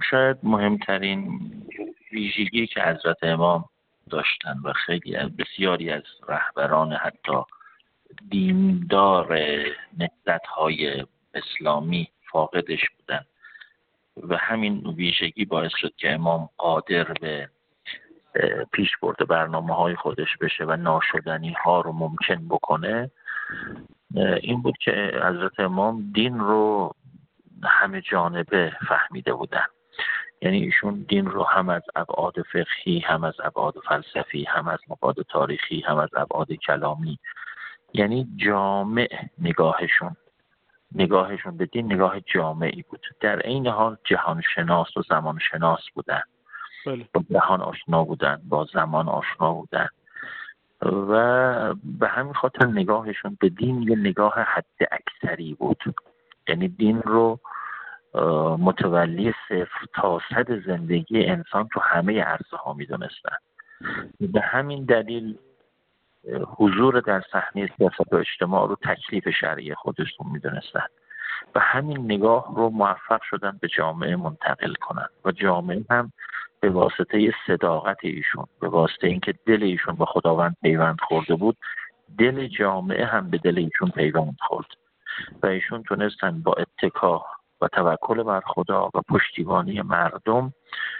شاید مهمترین ویژگی که حضرت امام داشتن و خیلی از بسیاری از رهبران حتی دیندار نهضت‌های اسلامی فاقدش بودن و همین ویژگی باعث شد که امام قادر به پیش برده برنامه‌های خودش بشه و ناشدنی‌ها رو ممکن بکنه. این بود که حضرت امام دین رو همه جانبه فهمیده بودن. یعنی ایشون دین رو هم از ابعاد فقهی، هم از ابعاد فلسفی، هم از ابعاد تاریخی، هم از ابعاد کلامی، یعنی جامع نگاهشون به دین نگاه جامعی بود. در عین حال جهان شناس و زمان شناس بودن. با جهان آشنا بودن، با زمان آشنا بودن و به همین خاطر نگاهشون به دین یه نگاه حد اکثری بود. یعنی دین رو متولی 0 تا 100 زندگی انسان تو همه عرصه ها می دونستن. به همین دلیل حضور در صحنه سیاست و اجتماع رو تکلیف شرعی خودشون می دونستن و همین نگاه رو موفق شدن به جامعه منتقل کنن و جامعه هم به واسطه صداقت ایشون، به واسطه اینکه دل ایشون با خداوند پیوند خورده بود، دل جامعه هم به دل ایشون پیوند خورد و ایشون تونستن با اتکا و توکل بر خدا و پشتیبانی مردم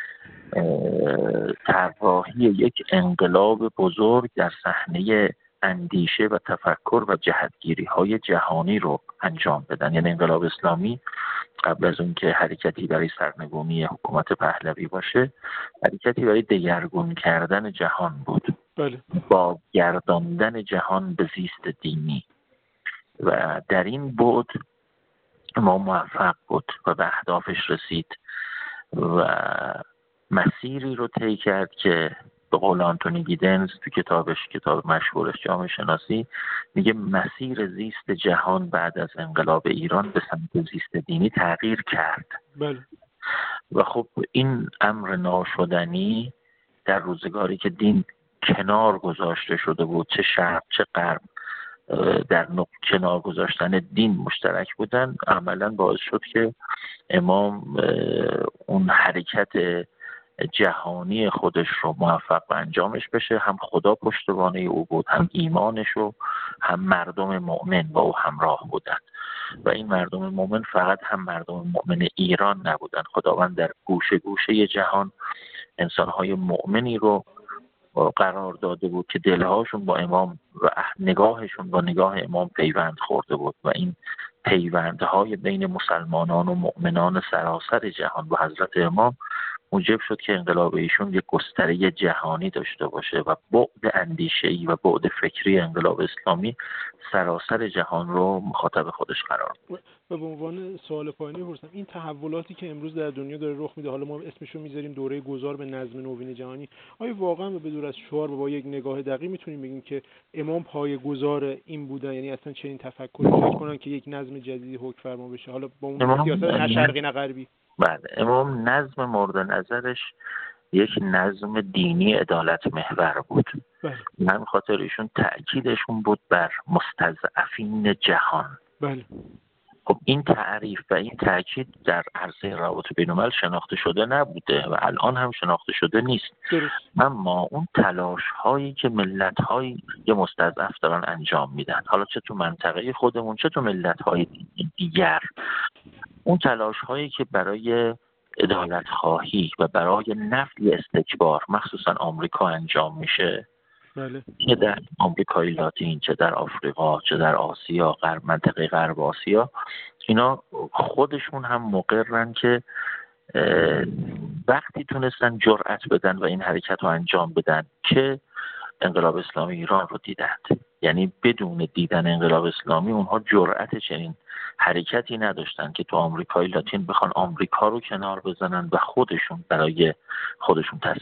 طراحی یک انقلاب بزرگ در صحنه اندیشه و تفکر و جهتگیری های جهانی رو انجام بدن. یعنی انقلاب اسلامی قبل از اون که حرکتی برای سرنگونی حکومت پهلوی باشه، حرکتی برای دگرگون کردن جهان بود. با گرداندن جهان به زیست دینی و در این بعد ما موفق بود و به اهدافش رسید و مسیری رو طی کرد که به قول آنتونی گیدنز تو کتاب مشهورش جامعه شناسی میگه مسیر زیست جهان بعد از انقلاب ایران به سمت زیست دینی تغییر کرد. و خب این امر ناشدنی در روزگاری که دین کنار گذاشته شده بود، چه شرق چه غرب در کنار گذاشتن دین مشترک بودن، عملا باعث شد که امام اون حرکت جهانی خودش رو موفق به انجامش بشه. هم خدا پشتوانه او بود، هم ایمانش و هم مردم مؤمن با او همراه بودن و این مردم مؤمن فقط هم مردم مؤمن ایران نبودن. خداوند در گوشه گوشه جهان انسان‌های مؤمنی رو قرار داده بود که دلهاشون با امام و نگاهشون با نگاه امام پیوند خورده بود و این پیوندهای بین مسلمانان و مؤمنان سراسر جهان با حضرت امام موجب شد که انقلاب ایشون یک گستره جهانی داشته باشه و بعد اندیشه‌ای و بعد فکری انقلاب اسلامی سراسر جهان رو مخاطب خودش قرار داد. و به عنوان سوال پایانی بپرسم، این تحولاتی که امروز در دنیا داره رخ میده، حالا ما اسمشو میذاریم دوره گذار به نظم نوین جهانی، آیا واقعا به دور از شعار و با یک نگاه دقیق میتونیم بگیم که امام پایه‌گذار این بودن؟ یعنی اصلا چنین تفکری فکر کنن که یک نظم جدیدی حکم فرما بشه، حالا با اون سیاست نه شرقی نه غربی؟ بله، امام نظم مورد نظرش یک نظم دینی عدالت محور بود. من خاطر ایشون تأکیدشون بود بر مستضعفین جهان. خب این تعریف و این تأکید در عرصه روابط بین‌الملل شناخته شده نبوده و الان هم شناخته شده نیست. اما اون تلاش هایی که ملت های مستضعف دارن انجام میدن، حالا چه تو منطقه خودمون چه تو ملت های دیگر، اون تلاش هایی که برای عدالت خواهی و برای نفی استکبار مخصوصا آمریکا انجام میشه، چه در آمریکای لاتین، چه در آفریقا، چه در آسیا، منطقه غرب آسیا، اینا خودشون هم مقررن که وقتی تونستن جرأت بدن و این حرکت رو انجام بدن که انقلاب اسلامی ایران رو دیدند. یعنی بدون دیدن انقلاب اسلامی اونها جرأت چنین حرکتی نداشتن که تو آمریکای لاتین بخوان آمریکا رو کنار بزنن و خودشون برای خودشون